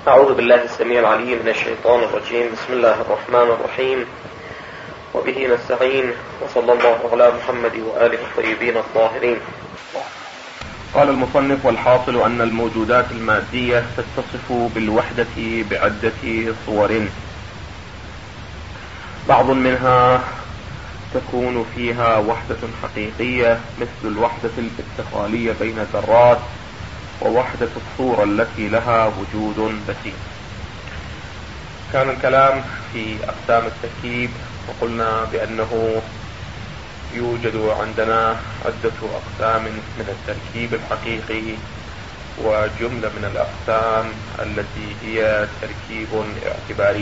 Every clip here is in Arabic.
أعوذ بالله السميع العليم من الشيطان الرجيم. بسم الله الرحمن الرحيم، وبه نستعين، وصلى الله على محمد وآله الطيبين الطاهرين. قال المصنف: والحاصل أن الموجودات المادية تتصف بالوحدة بعدة صور، بعض منها تكون فيها وحدة حقيقية مثل الوحدة الاتصالية بين الذرات، ووحدة الصورة التي لها وجود بسيط. كان الكلام في أقسام التركيب، وقلنا بأنه يوجد عندنا عدة أقسام من التركيب الحقيقي، وجملة من الأقسام التي هي تركيب اعتباري.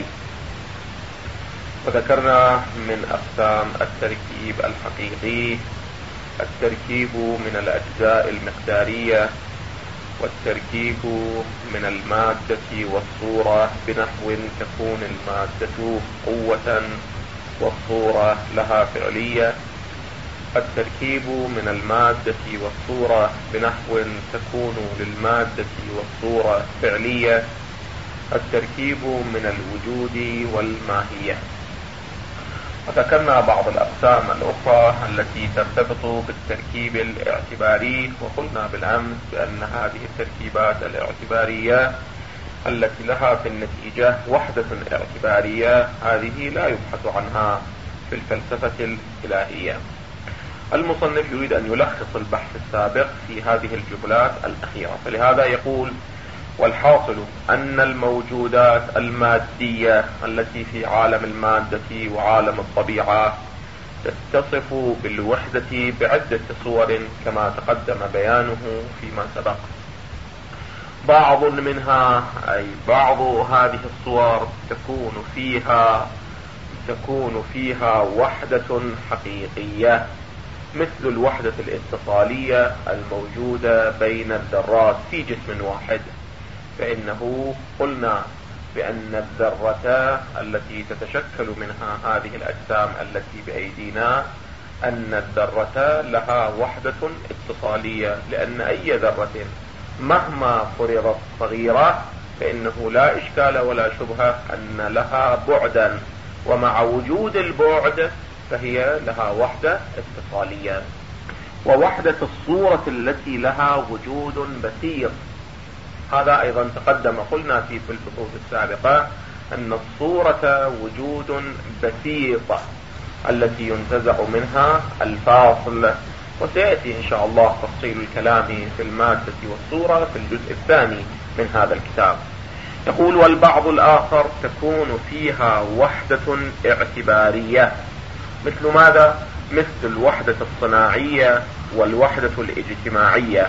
وذكرنا من أقسام التركيب الحقيقي التركيب من الأجزاء المقدارية، والتركيب من المادة والصورة بنحو تكون المادة قوة والصورة لها فعلية، التركيب من المادة والصورة بنحو تكون للمادة والصورة فعلية، التركيب من الوجود والماهية. وذكرنا بعض الأقسام الأخرى التي ترتبط بالتركيب الاعتباري، وقلنا بالأمس بأن هذه التركيبات الاعتبارية التي لها في النتيجة وحدة اعتبارية هذه لا يبحث عنها في الفلسفة الإلهية. المصنف يريد أن يلخص البحث السابق في هذه الجملات الأخيرة، فلهذا يقول: والحاصل أن الموجودات المادية التي في عالم المادة وعالم الطبيعة تتصف بالوحدة بعدة صور كما تقدم بيانه فيما سبق. بعض منها، أي بعض هذه الصور، تكون فيها وحدة حقيقية مثل الوحدة الاتصالية الموجودة بين الذرات في جسم واحد. فإنه قلنا بأن الذرة التي تتشكل منها هذه الأجسام التي بأيدينا، أن الذرة لها وحدة اتصالية، لأن أي ذرة مهما فرضت صغيرة فإنه لا إشكال ولا شبهة أن لها بعدا، ومع وجود البعد فهي لها وحدة اتصالية. ووحدة الصورة التي لها وجود بسيط، هذا أيضا تقدم قلنا في الفصول السابقة أن الصورة وجود بسيط التي ينتزع منها الفاصل، وسيأتي إن شاء الله تفصيل الكلام في المادة والصورة في الجزء الثاني من هذا الكتاب. يقول: والبعض الآخر تكون فيها وحدة اعتبارية مثل ماذا؟ مثل الوحدة الصناعية والوحدة الاجتماعية.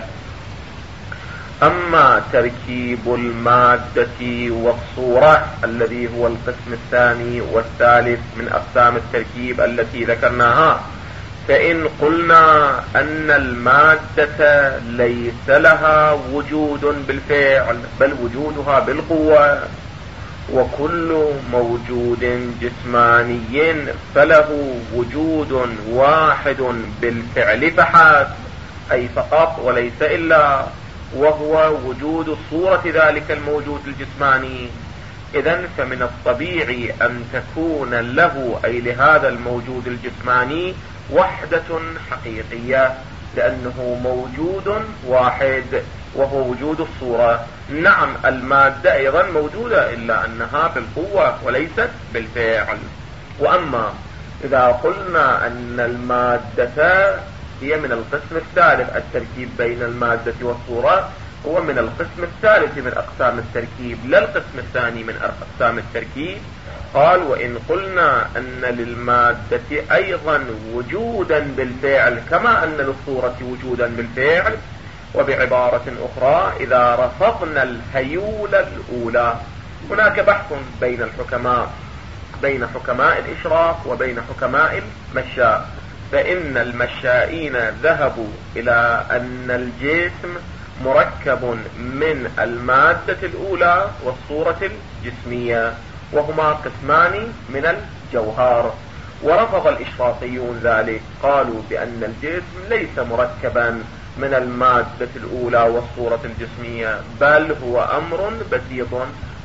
أما تركيب المادة والصورة الذي هو القسم الثاني والثالث من أقسام التركيب التي ذكرناها، فإن قلنا أن المادة ليس لها وجود بالفعل بل وجودها بالقوة، وكل موجود جسماني فله وجود واحد بالفعل فحسب، أي فقط وليس إلا، وهو وجود صورة ذلك الموجود الجسماني. إذن فمن الطبيعي أن تكون له، أي لهذا الموجود الجسماني، وحدة حقيقية، لأنه موجود واحد وهو وجود الصورة. نعم، المادة أيضا موجودة إلا أنها بالقوة وليست بالفعل. وأما إذا قلنا أن المادة هي من القسم الثالث، التركيب بين المادة والصورة هو من القسم الثالث من أقسام التركيب، لا القسم الثاني من أقسام التركيب. قال: وإن قلنا أن للمادة أيضا وجودا بالفعل كما أن للصورة وجودا بالفعل، وبعبارة أخرى إذا رفضنا الهيولة الأولى، هناك بحث بين الحكماء، بين حكماء الإشراق وبين حكماء المشاء، فإن المشائين ذهبوا إلى أن الجسم مركب من المادة الأولى والصورة الجسمية، وهما قسمان من الجوهر. ورفض الإشراقيون ذلك، قالوا بأن الجسم ليس مركبا من المادة الأولى والصورة الجسمية، بل هو أمر بسيط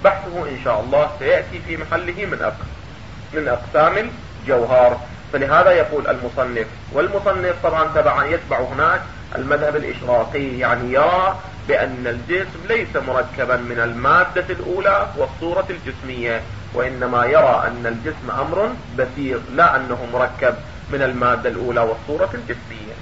بحثه إن شاء الله سيأتي في محله من أقسام الجوهر. فلهذا يقول المصنف، والمصنف طبعا يتبع هناك المذهب الإشراقي، يعني يرى بأن الجسم ليس مركبا من المادة الأولى والصورة الجسمية، وإنما يرى أن الجسم أمر بسيط، لا أنه مركب من المادة الأولى والصورة الجسمية.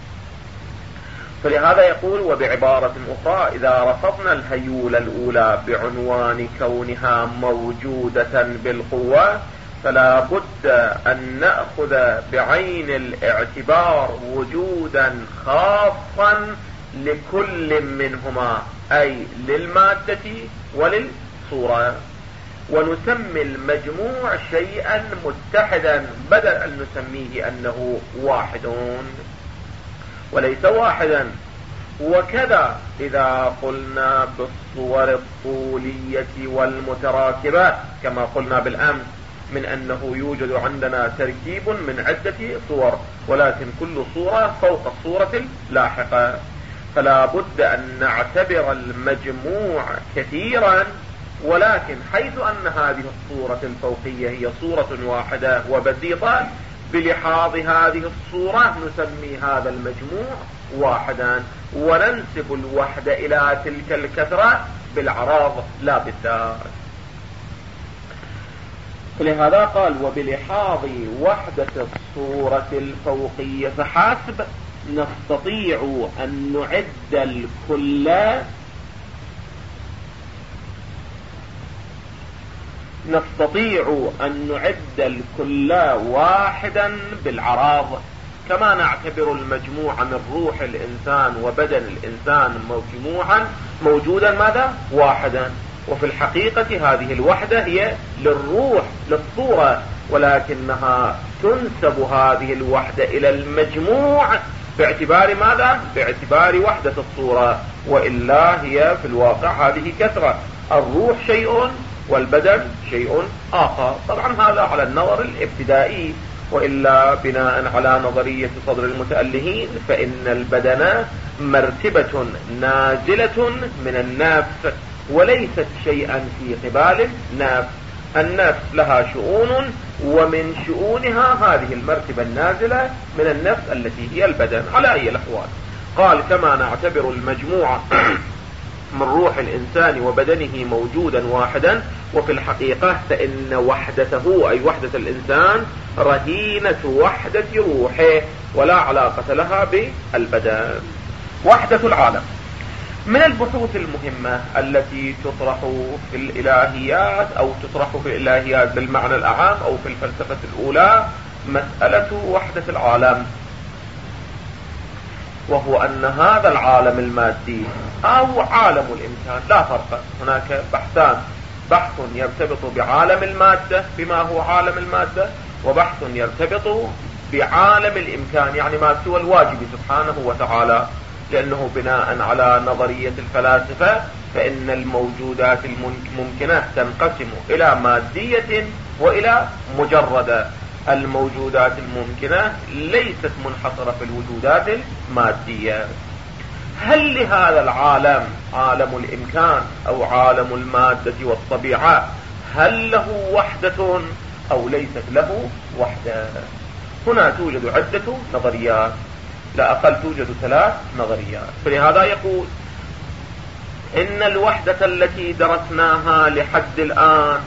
فلهذا يقول: وبعبارة أخرى، إذا رفضنا الهيولة الأولى بعنوان كونها موجودة بالقوة، فلا بد أن نأخذ بعين الاعتبار وجودا خاصا لكل منهما، أي للمادة وللصورة، ونسمي المجموع شيئا متحدا بدل أن نسميه أنه واحد وليس واحدا. وكذا إذا قلنا بالصور الطولية والمتراكبة، كما قلنا بالأمس من أنه يوجد عندنا تركيب من عدة صور، ولكن كل صورة فوق الصورة اللاحقة، فلا بد أن نعتبر المجموع كثيرا، ولكن حيث أن هذه الصورة الفوقية هي صورة واحدة وبسيطة، بلحاظ هذه الصورة نسمي هذا المجموع واحدا، وننسب الوحدة إلى تلك الكثرة بالعراض لا بالذات. فلهذا قال: وبلحاظ وحدة الصورة الفوقية فحسب نستطيع أن نعد الكل واحدا بالعراض، كما نعتبر المجموع من روح الإنسان وبدن الإنسان موجودا ماذا؟ واحدا. وفي الحقيقة هذه الوحدة هي للروح للصورة، ولكنها تنسب هذه الوحدة إلى المجموع باعتبار ماذا؟ باعتبار وحدة الصورة، وإلا هي في الواقع هذه كثرة، الروح شيء والبدن شيء آخر. طبعا هذا على النظر الابتدائي، وإلا بناء على نظرية صدر المتألهين فإن البدن مرتبة نازلة من النفس وليست شيئا في قبال النفس. النفس لها شؤون، ومن شؤونها هذه المرتبة النازلة من النفس التي هي البدن. على أي الأحوال قال: كما نعتبر المجموعة من روح الإنسان وبدنه موجودا واحدا، وفي الحقيقة فإن وحدته أي وحدة الإنسان رهينة وحدة روحه ولا علاقة لها بالبدن. وحدة العالم من البحوث المهمة التي تطرح في الإلهيات أو تطرح في الإلهيات بالمعنى الأعام أو في الفلسفة الأولى مسألة وحدة العالم، وهو أن هذا العالم المادي أو عالم الإمكان لا فرق. هناك بحثان: بحث يرتبط بعالم المادة بما هو عالم المادة، وبحث يرتبط بعالم الإمكان يعني ما سوى الواجب سبحانه وتعالى. لأنه بناء على نظرية الفلاسفة فإن الموجودات الممكنة تنقسم إلى مادية وإلى مجردة. الموجودات الممكنة ليست منحصرة في الوجودات المادية. هل لهذا العالم عالم الإمكان أو عالم المادة والطبيعة هل له وحدة أو ليست له وحدة؟ هنا توجد عدة نظريات، لا أقل توجد 3 نظريات. فلهذا يقول: إن الوحدة التي درسناها لحد الآن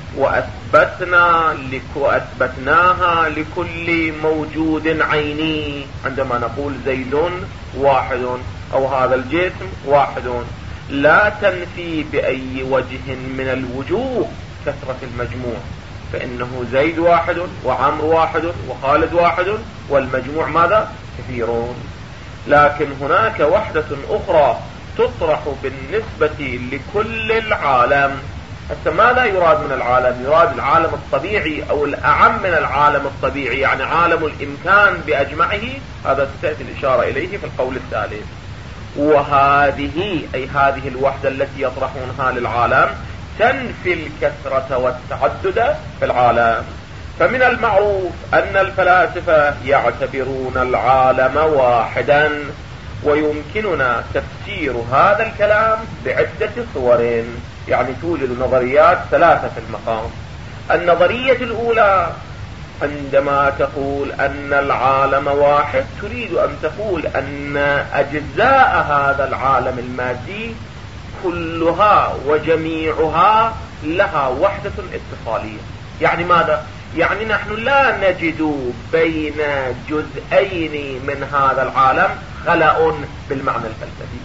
وأثبتناها لكل موجود عيني، عندما نقول زيد واحد أو هذا الجسم واحد، لا تنفي بأي وجه من الوجوه كثرة المجموع، فإنه زيد واحد وعمر واحد وخالد واحد والمجموع ماذا؟ كثيرون. لكن هناك وحدة أخرى تطرح بالنسبة لكل العالم. حتى ماذا يراد من العالم؟ يراد العالم الطبيعي أو الأعم من العالم الطبيعي، يعني عالم الإمكان بأجمعه. هذا ستأتي الإشارة إليه في القول الثالث. وهذه أي هذه الوحدة التي يطرحونها للعالم تنفي الكثرة والتعدد في العالم. فمن المعروف أن الفلاسفة يعتبرون العالم واحدا، ويمكننا تفسير هذا الكلام بعدة صور. يعني توجد نظريات ثلاثة في المقام. النظرية الأولى عندما تقول أن العالم واحد تريد أن تقول أن أجزاء هذا العالم المادي كلها وجميعها لها وحدة اتصالية. يعني ماذا؟ يعني نحن لا نجد بين جزئين من هذا العالم خلأ بالمعنى الفلسفي.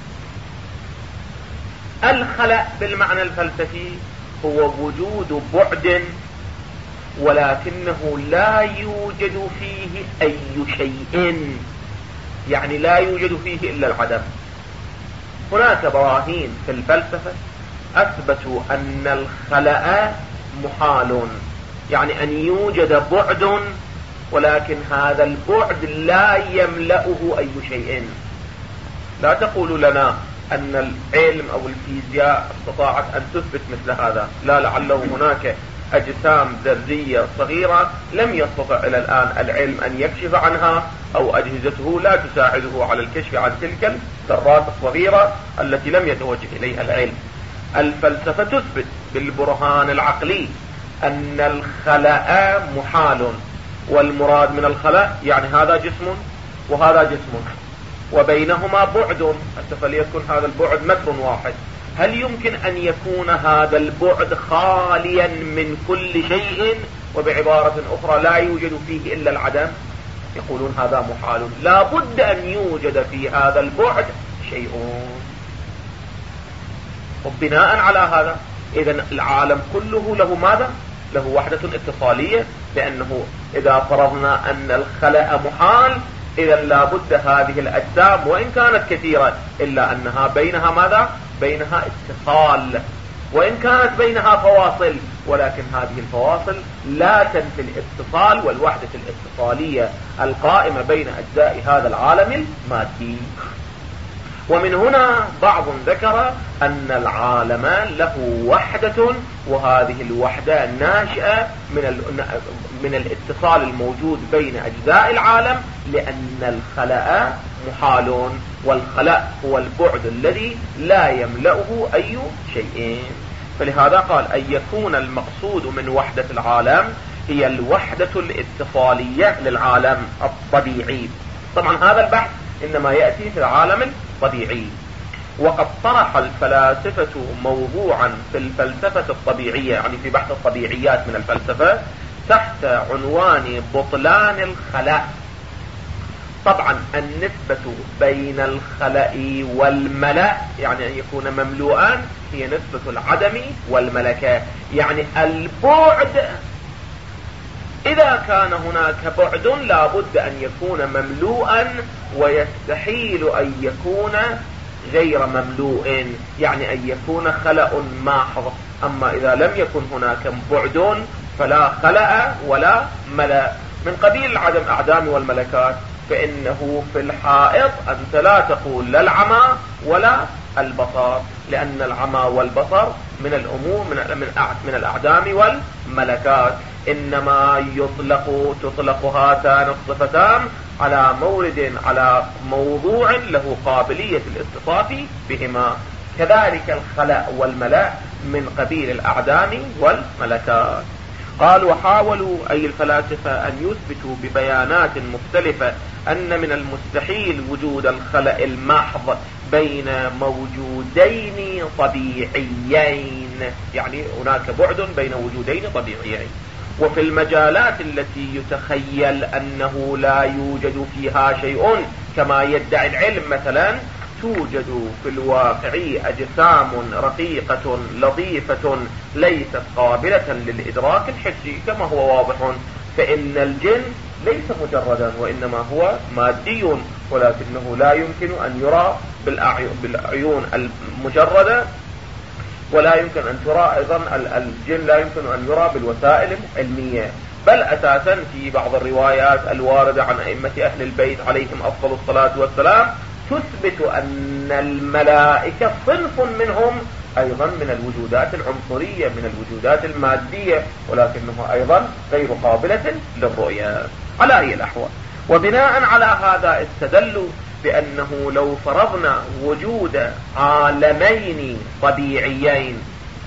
الخلأ بالمعنى الفلسفي هو وجود بعد ولكنه لا يوجد فيه أي شيء، يعني لا يوجد فيه إلا العدم. هناك براهين في الفلسفة أثبتوا أن الخلأ محال، يعني أن يوجد بعد ولكن هذا البعد لا يملأه أي شيء. لا تقول لنا أن العلم أو الفيزياء استطاعت أن تثبت مثل هذا، لا، لعله هناك أجسام ذرية صغيرة لم يستطع إلى الآن العلم أن يكشف عنها، أو أجهزته لا تساعده على الكشف عن تلك الذرات الصغيرة التي لم يتوجه إليها العلم. الفلسفة تثبت بالبرهان العقلي أن الخلأ محال، والمراد من الخلأ يعني هذا جسم وهذا جسم وبينهما بعد، فليكن هذا البعد متر واحد. هل يمكن أن يكون هذا البعد خاليا من كل شيء، وبعبارة أخرى لا يوجد فيه إلا العدم؟ يقولون هذا محال، لا بد أن يوجد في هذا البعد شيء. وبناء على هذا إذن العالم كله له ماذا؟ له وحدة اتصالية، لأنه إذا فرضنا أن الخلأ محال إذا لا بد هذه الأجسام وإن كانت كثيرة إلا أنها بينها ماذا؟ بينها اتصال، وإن كانت بينها فواصل، ولكن هذه الفواصل لا تنفي الاتصال والوحدة الاتصالية القائمة بين أجزاء هذا العالم المادي. ومن هنا بعض ذكر أن العالم له وحدة، وهذه الوحدة ناشئة من الاتصال الموجود بين أجزاء العالم، لأن الخلأ محال، والخلأ هو البعد الذي لا يملأه أي شيء. فلهذا قال أن يكون المقصود من وحدة العالم هي الوحدة الاتصالية للعالم الطبيعي. طبعا هذا البحث إنما يأتي في العالم الطبيعي، وقد طرح الفلاسفة موضوعا في الفلسفة الطبيعية، يعني في بحث الطبيعيات من الفلسفة، تحت عنوان بطلان الخلأ. طبعا النسبة بين الخلأ والملأ يعني أن يكون مملوءا هي نسبة العدم والملكة، يعني البعد إذا كان هناك بعد لا بد أن يكون مملوءا، ويستحيل أن يكون غير مملوء، يعني أن يكون خلأ محض. أما إذا لم يكن هناك بعد فلا خلأ ولا ملأ. من قبيل العدم أعدام والملكات، فإنه في الحائط أنت لا تقول لا العمى ولا البصر، لأن العمى والبصر من الأمور من الأعدام والملكات، إنما تطلق هاتان الصفتان على مورد على موضوع له قابلية الاتصاف بهما. كذلك الخلأ والملأ من قبيل الأعدام والملكات. قال وحاولوا أي الفلاسفة أن يثبتوا ببيانات مختلفة أن من المستحيل وجود الخلأ المحض بين موجودين طبيعيين، يعني هناك بعد بين وجودين طبيعيين. وفي المجالات التي يتخيل أنه لا يوجد فيها شيء كما يدعي العلم، مثلا توجد في الواقع أجسام رقيقة لطيفة ليست قابلة للإدراك الحسي كما هو واضح، فإن الجن ليس مجردا وإنما هو مادي، ولكنه لا يمكن أن يرى بالعيون المجردة، ولا يمكن أن ترى أيضا الجن لا يمكن أن يرى بالوسائل العلمية. بل أساسا في بعض الروايات الواردة عن أئمة أهل البيت عليهم أفضل الصلاة والسلام تثبت أن الملائكة صنف منهم أيضا من الوجودات العنصرية، من الوجودات المادية، ولكنه أيضا غير قابلة للرؤية على أي الأحوال. وبناء على هذا استدلوا بأنه لو فرضنا وجود عالمين طبيعيين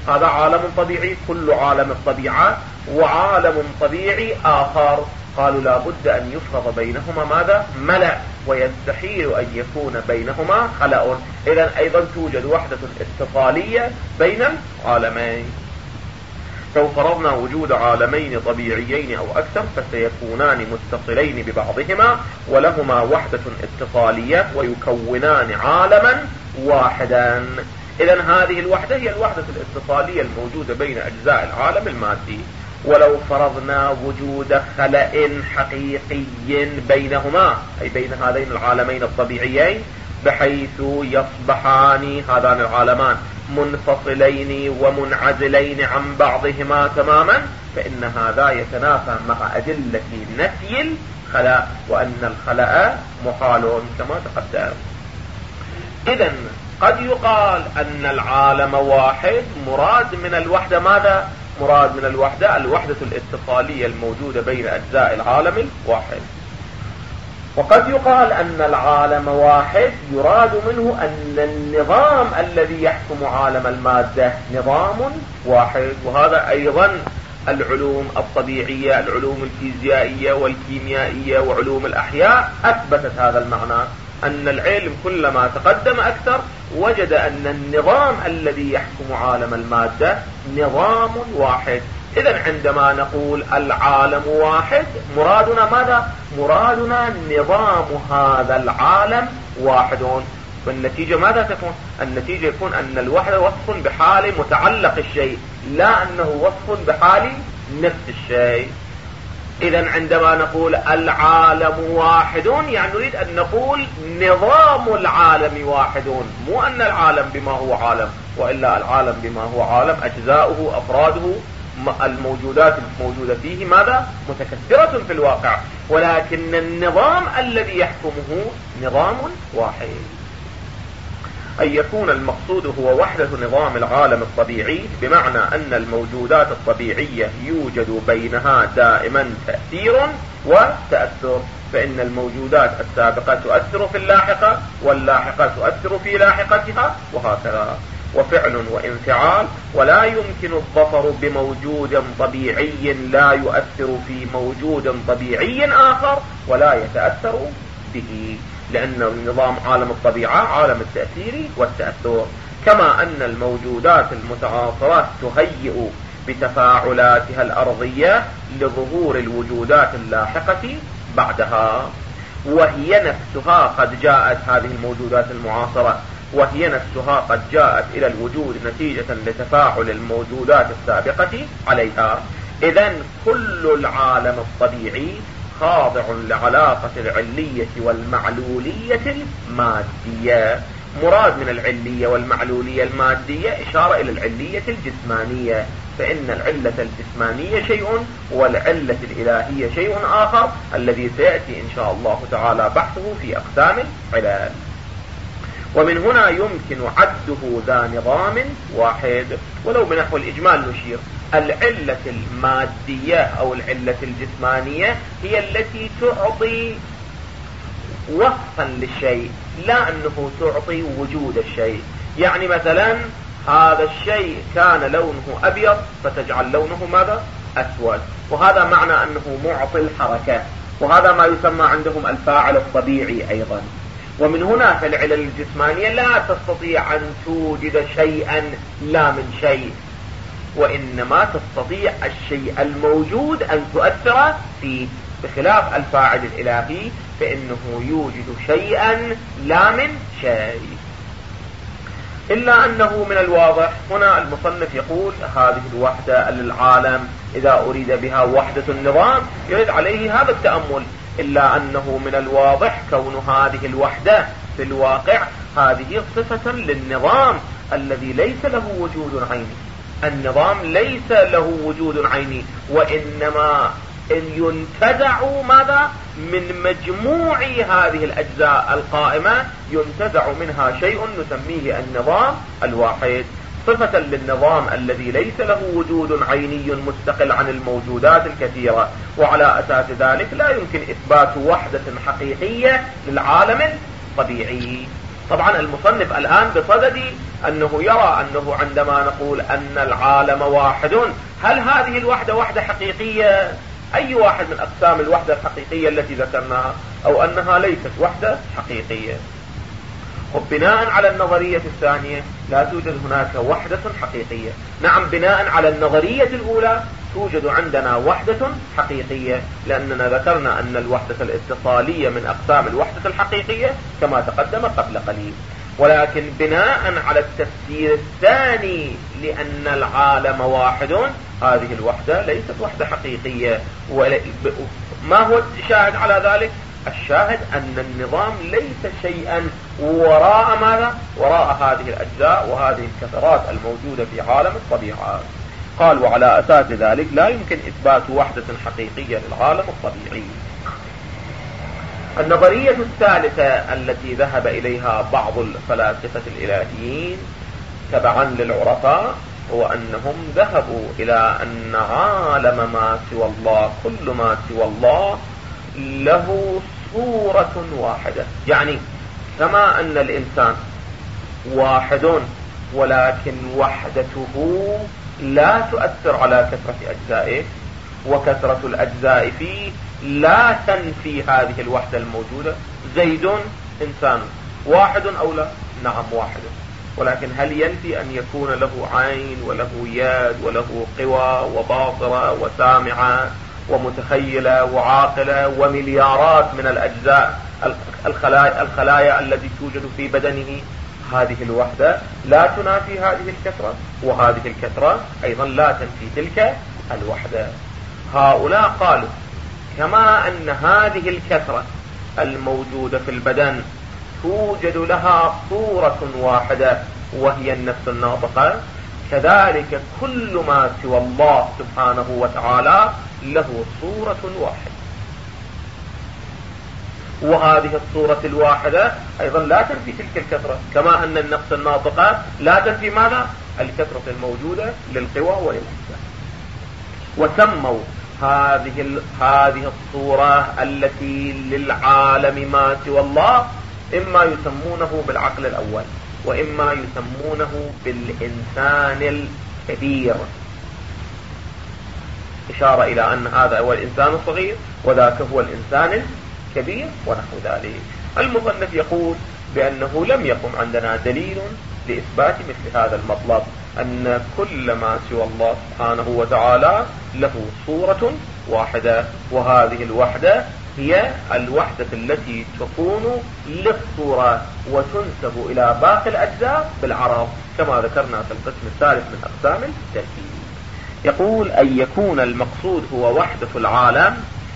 هذا عالم طبيعي، كل عالم الطبيعة، وعالم طبيعي آخر. قالوا لا بد أن يفرض بينهما ماذا؟ ملأ، ويستحيل أن يكون بينهما خلأ. إذن أيضا توجد وحدة اتصالية بين العالمين. لو فرضنا وجود عالمين طبيعيين أو أكثر فسيكونان متصلين ببعضهما ولهما وحدة اتصالية ويكونان عالما واحدا. إذن هذه الوحدة هي الوحدة الاتصالية الموجودة بين أجزاء العالم المادي. ولو فرضنا وجود خلأ حقيقي بينهما، أي بين هذين العالمين الطبيعيين، بحيث يصبحان هذان العالمان منفصلين ومنعزلين عن بعضهما تماما، فإن هذا يتنافى مع أدلة نفي الخلأ، وأن الخلأ محال كما تقدم. إذن قد يقال أن العالم واحد، مراد من الوحدة ماذا؟ مراد من الوحدة الوحدة الاتصالية الموجودة بين أجزاء العالم الواحد. وقد يقال أن العالم واحد يراد منه أن النظام الذي يحكم عالم المادة نظام واحد. وهذا أيضا العلوم الطبيعية، العلوم الفيزيائية والكيميائية وعلوم الأحياء أثبتت هذا المعنى، أن العلم كلما تقدم أكثر وجد أن النظام الذي يحكم عالم المادة نظام واحد. إذن عندما نقول العالم واحد مرادنا ماذا؟ مرادنا نظام هذا العالم واحد. والنتيجة ماذا تكون؟ النتيجة يكون أن الوحدة وصف بحال متعلق الشيء، لا أنه وصف بحال نفس الشيء. إذن عندما نقول العالم واحد يعني نريد أن نقول نظام العالم واحد، مو أن العالم بما هو عالم، وإلا العالم بما هو عالم أجزاؤه أفراده الموجودات الموجودة فيه ماذا؟ متكثرة في الواقع، ولكن النظام الذي يحكمه نظام واحد. أن يكون المقصود هو وحدة نظام العالم الطبيعي، بمعنى أن الموجودات الطبيعية يوجد بينها دائما تأثير وتأثر، فإن الموجودات السابقة تؤثر في اللاحقة، واللاحقة تؤثر في لاحقتها، وهكذا. وفعل وانفعال، ولا يمكن الظفر بموجود طبيعي لا يؤثر في موجود طبيعي آخر ولا يتأثر به، لأن نظام عالم الطبيعة عالم التأثير والتأثر. كما أن الموجودات المتعاصرة تهيئ بتفاعلاتها الأرضية لظهور الوجودات اللاحقة بعدها، وهي نفسها قد جاءت هذه الموجودات المعاصرة وهي نفسها قد جاءت إلى الوجود نتيجة لتفاعل الموجودات السابقة عليها. إذن كل العالم الطبيعي خاضع لعلاقة العلية والمعلولية المادية. مراد من العلية والمعلولية المادية إشارة إلى العلية الجسمانية، فإن العلة الجسمانية شيء والعلة الإلهية شيء آخر، الذي سيأتي إن شاء الله تعالى بحثه في أقسام العلل. ومن هنا يمكن عده ذا نظام واحد. ولو بنحو الإجمال نشير، العلة المادية أو العلة الجسمانية هي التي تعطي وصفا للشيء، لا أنه تعطي وجود الشيء. يعني مثلا هذا الشيء كان لونه أبيض فتجعل لونه ماذا؟ أسود، وهذا معنى أنه معطي الحركة، وهذا ما يسمى عندهم الفاعل الطبيعي أيضا. ومن هنا فالعلل الجسمانية لا تستطيع أن توجد شيئا لا من شيء، وإنما تستطيع الشيء الموجود أن تؤثر فيه، بخلاف الفاعل الإلهي فإنه يوجد شيئا لا من شيء. إلا أنه من الواضح هنا المصنف يقول هذه الوحدة للعالم إذا أريد بها وحدة النظام يريد عليه هذا التأمل. إلا أنه من الواضح كون هذه الوحدة في الواقع هذه صفة للنظام الذي ليس له وجود عيني. النظام ليس له وجود عيني، وإنما إن ينتزع ماذا؟ من مجموع هذه الأجزاء القائمة ينتزع منها شيء نسميه النظام الواحد، صفة للنظام الذي ليس له وجود عيني مستقل عن الموجودات الكثيرة. وعلى أساس ذلك لا يمكن إثبات وحدة حقيقية للعالم الطبيعي. طبعا المصنف الآن بصدد أنه يرى أنه عندما نقول أن العالم واحد، هل هذه الوحدة وحدة حقيقية؟ أي واحد من أقسام الوحدة الحقيقية التي ذكرناها، أو أنها ليست وحدة حقيقية؟ وبناء على النظرية الثانية لا توجد هناك وحدة حقيقية. نعم، بناء على النظرية الأولى توجد عندنا وحدة حقيقية، لأننا ذكرنا أن الوحدة الاتصالية من أقسام الوحدة الحقيقية كما تقدم قبل قليل. ولكن بناء على التفسير الثاني لأن العالم واحد، هذه الوحدة ليست وحدة حقيقية. ما هو الشاهد على ذلك؟ الشاهد أن النظام ليس شيئا وراء ماذا؟ وراء هذه الأجزاء وهذه الكثرات الموجودة في عالم الطبيعة. قال: وعلى أساس ذلك لا يمكن إثبات وحدة حقيقية للعالم الطبيعي. النظرية الثالثة التي ذهب إليها بعض الفلاسفة الإلهيين تبعا للعرفاء هو أنهم ذهبوا إلى أن عالم ما سوى الله، كل ما سوى الله له صورة واحدة. يعني كما أن الإنسان واحد ولكن وحدته لا تؤثر على كثرة أجزائه، وكثرة الأجزاء فيه لا تنفي هذه الوحدة الموجودة. زيد إنسان واحد أو لا؟ نعم واحد، ولكن هل ينفي أن يكون له عين وله يد وله قوى وباصرة وسامعة ومتخيلة وعاقلة ومليارات من الأجزاء الخلايا التي توجد في بدنه؟ هذه الوحدة لا تنافي هذه الكثرة، وهذه الكثرة أيضا لا تنفي تلك الوحدة. هؤلاء قالوا كما أن هذه الكثرة الموجودة في البدن توجد لها صورة واحدة وهي النفس الناطقة، كذلك كل ما سوى الله سبحانه وتعالى له صورة واحدة، وهذه الصورة الواحدة أيضا لا تنفي تلك الكثرة، كما أن النفس الناطقة لا تنفي ماذا؟ الكثرة الموجودة للقوى وللأجزاء. وسموا هذه الصورة التي للعالم ما سوى الله إما يسمونه بالعقل الأول، وإما يسمونه بالإنسان الكبير، إشارة إلى أن هذا هو الإنسان الصغير وذاك هو الإنسان الكبير ونحو ذلك. المصنف يقول بأنه لم يقم عندنا دليل لإثبات مثل هذا المطلب، أن كل ما سوى الله سبحانه وتعالى له صورة واحدة، وهذه الوحدة هي الوحدة التي تكون للصورة وتنسب إلى باقي الأجزاء بالعرض، كما ذكرنا في القسم الثالث من أقسام التركيب. يقول أن يكون المقصود هو وحدة العالم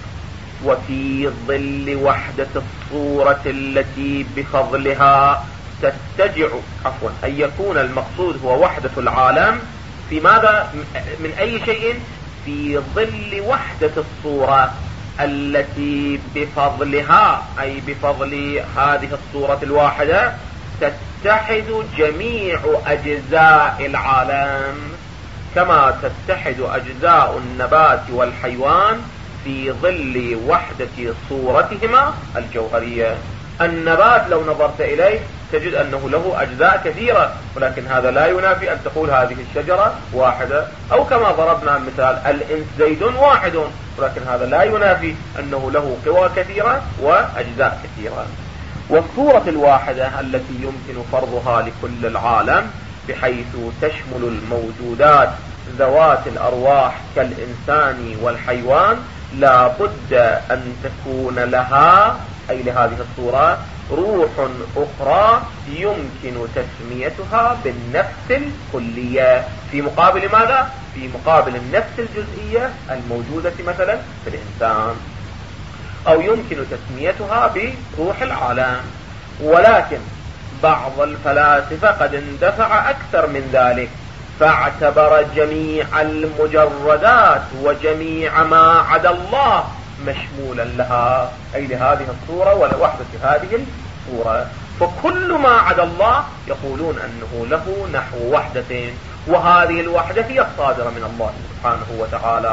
وفي ظل وحدة الصورة التي بفضلها تتجع، أن يكون المقصود هو وحدة العالم في ماذا؟ من أي شيء؟ في ظل وحدة الصورة التي بفضلها، أي بفضل هذه الصورة الواحدة تتحد جميع أجزاء العالم، كما تتحد أجزاء النبات والحيوان في ظل وحدة صورتهما الجوهرية. النبات لو نظرت إليه تجد أنه له أجزاء كثيرة، ولكن هذا لا ينافي أن تقول هذه الشجرة واحدة، أو كما ضربنا مثال زيد واحد، ولكن هذا لا ينافي أنه له قوى كثيرة وأجزاء كثيرة. والصورة الواحدة التي يمكن فرضها لكل العالم بحيث تشمل الموجودات ذوات الأرواح كالإنسان والحيوان لا بد أن تكون لها، أي لهذه الصورة، روح أخرى يمكن تسميتها بالنفس الكلية، في مقابل ماذا؟ في مقابل النفس الجزئية الموجودة مثلا في الإنسان، أو يمكن تسميتها بروح العالم. ولكن بعض الفلاسفة قد اندفع أكثر من ذلك، فاعتبر جميع المجردات وجميع ما عدا الله مشمولا لها، أي لهذه الصورة ولوحدة هذه الصورة. فكل ما عدا الله يقولون أنه له نحو وحدة، وهذه الوحدة هي الصادرة من الله سبحانه وتعالى،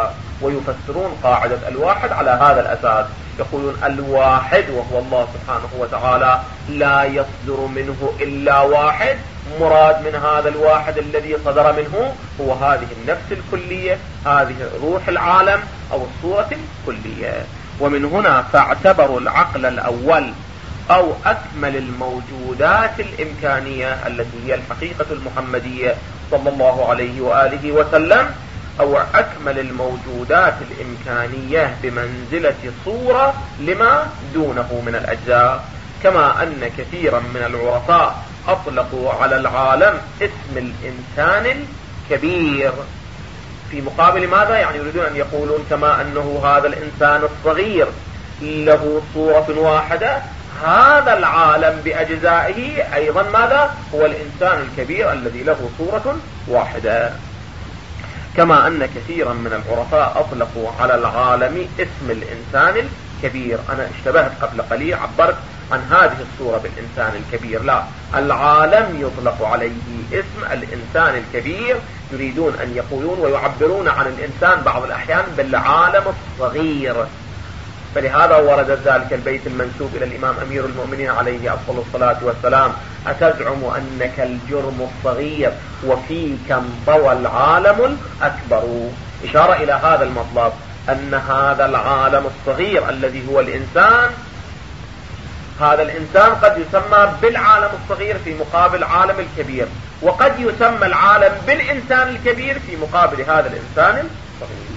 ويفسرون قاعدة الواحد على هذا الأساس. يقولون الواحد وهو الله سبحانه وتعالى لا يصدر منه إلا واحد، مراد من هذا الواحد الذي صدر منه هو هذه النفس الكلية، هذه روح العالم أو الصورة الكلية. ومن هنا فاعتبروا العقل الأول أو أكمل الموجودات الإمكانية التي هي الحقيقة المحمدية صلى الله عليه وآله وسلم، أو أكمل الموجودات الإمكانية بمنزلة صورة لما دونه من الأجزاء. كما أن كثيرا من العرفاء أطلقوا على العالم اسم الإنسان الكبير، في مقابل ماذا؟ يعني يريدون أن يقولون كما أنه هذا الإنسان الصغير له صورة واحدة، هذا العالم بأجزائه أيضا ماذا؟ هو الإنسان الكبير الذي له صورة واحدة. كما أن كثيرا من العرفاء أطلقوا على العالم اسم الإنسان الكبير. أنا اشتبهت قبل قليل، عبرت عن هذه الصورة بالإنسان الكبير، لا، العالم يطلق عليه اسم الإنسان الكبير. يريدون أن يقولون ويعبرون عن الإنسان بعض الأحيان بالعالم الصغير. فلهذا ورد ذلك البيت المنسوب إلى الإمام أمير المؤمنين عليه أفضل الصلاة والسلام: أتزعم أنك الجرم الصغير وفيك انطوى العالم الأكبر، إشارة إلى هذا المطلب، أن هذا العالم الصغير الذي هو الإنسان، هذا الإنسان قد يسمى بالعالم الصغير في مقابل عالم الكبير، وقد يسمى العالم بالإنسان الكبير في مقابل هذا الإنسان الصغير.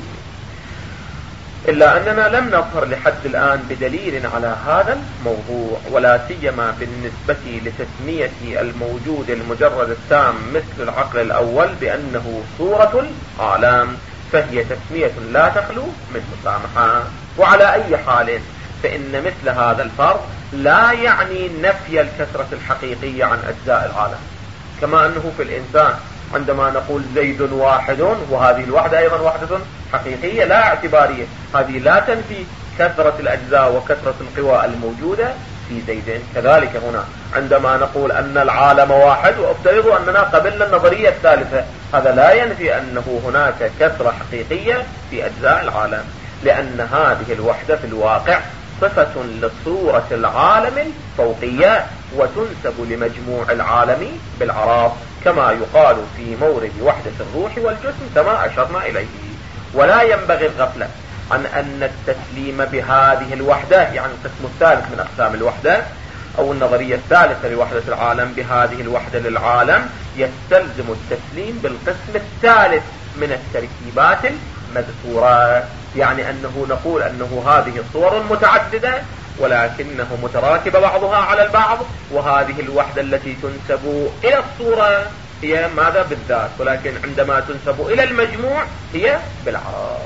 إلا أننا لم نظهر لحد الآن بدليل على هذا الموضوع، ولا سيما بالنسبة لتسمية الموجود المجرد التام مثل العقل الأول بأنه صورة العالم، فهي تسمية لا تخلو من مسامحة. وعلى أي حال فإن مثل هذا الفرض لا يعني نفي الكثرة الحقيقية عن أجزاء العالم، كما أنه في الإنسان عندما نقول زيد واحد وهذه الوحدة أيضا وحدة حقيقية لا اعتبارية، هذه لا تنفي كثرة الأجزاء وكثرة القوى الموجودة في زيد. كذلك هنا عندما نقول أن العالم واحد، وافترضوا أننا قبلنا النظرية الثالثة، هذا لا ينفي أنه هناك كثرة حقيقية في أجزاء العالم، لأن هذه الوحدة في الواقع صفة لصورة العالم الفوقية وتنسب لمجموع العالم بالعراض، كما يقال في مورد وحدة الروح والجسم كما أشرنا إليه. ولا ينبغي الغفلة عن أن التسليم بهذه الوحدة، يعني القسم الثالث من أقسام الوحدة أو النظرية الثالثة لوحدة العالم، بهذه الوحدة للعالم يستلزم التسليم بالقسم الثالث من التركيبات المذكورة، يعني أنه نقول أنه هذه صور متعددة ولكنه متراكبة بعضها على البعض، وهذه الوحدة التي تنسب إلى الصورة هي ماذا؟ بالذات، ولكن عندما تنسب إلى المجموع هي بالعراض.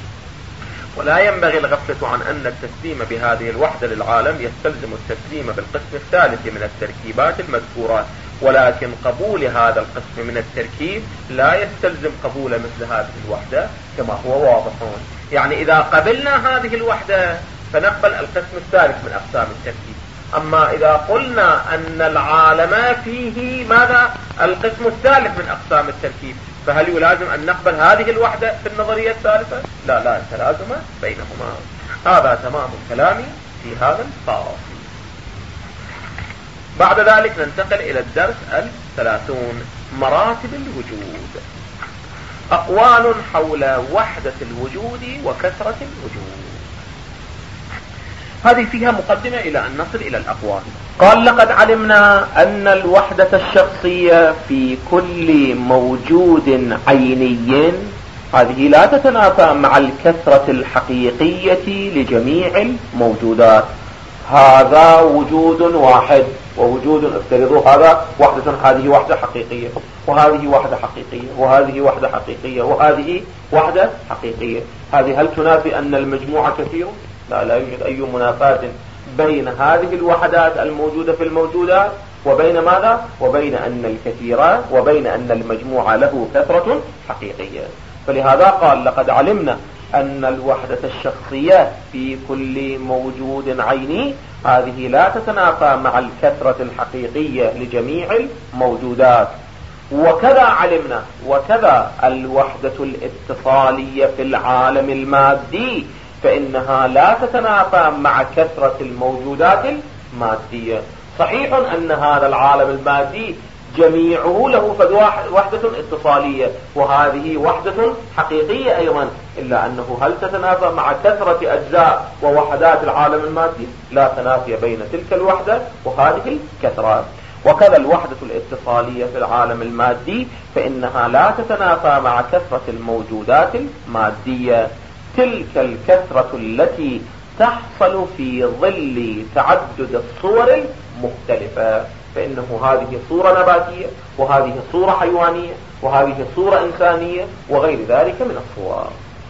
ولا ينبغي الغفلة عن أن التسليم بهذه الوحدة للعالم يستلزم التسليم بالقسم الثالث من التركيبات المذكورة، ولكن قبول هذا القسم من التركيب لا يستلزم قبول مثل هذه الوحدة كما هو واضح. يعني إذا قبلنا هذه الوحدة فنقبل القسم الثالث من أقسام التركيب، أما إذا قلنا أن العالم فيه ماذا؟ القسم الثالث من أقسام التركيب، فهل يلازم أن نقبل هذه الوحدة في النظرية الثالثة؟ لا تلازم بينهما. هذا تمام الكلام في هذا الفصل. بعد ذلك ننتقل إلى الدرس 30 مراتب الوجود. أقوال حول وحدة الوجود وكثرة الوجود. هذه فيها مقدمة إلى أن نصل إلى الأقوال. قال: لقد علمنا أن الوحدة الشخصية في كل موجود عيني هذه لا تتنافى مع الكثرة الحقيقية لجميع الموجودات. هذا وجود واحد ووجود، افترضوا هذا وحدة، هذه وحدة حقيقية وهذه وحدة حقيقية وهذه وحدة حقيقية وهذه وحدة حقيقية، هذه هل تنافي أن المجموع كثير؟ لا يوجد أي منافاة بين هذه الوحدات الموجودة في الموجودات وبين ماذا؟ وبين أن الكثيرة وبين أن المجموع له كثرة حقيقية. فلهذا قال: لقد علمنا أن الوحدة الشخصية في كل موجود عيني هذه لا تتنافى مع الكثرة الحقيقية لجميع الموجودات. وكذا علمنا وكذا الوحدة الاتصالية في العالم المادي فإنها لا تتنافى مع كثرة الموجودات المادية. صحيح أن هذا العالم المادي جميعه له وحدة اتصالية وهذه وحدة حقيقية أيضا، إلا أنه هل تتنافى مع كثرة أجزاء ووحدات العالم المادي؟ لا تنافي بين تلك الوحدة وهذه الكثرة. وكذا الوحدة الاتصالية في العالم المادي فإنها لا تتنافى مع كثرة الموجودات المادية، تلك الكثرة التي تحصل في ظل تعدد الصور المختلفة، فإنه هذه صورة نباتية وهذه صورة حيوانية وهذه صورة إنسانية وغير ذلك من الصور.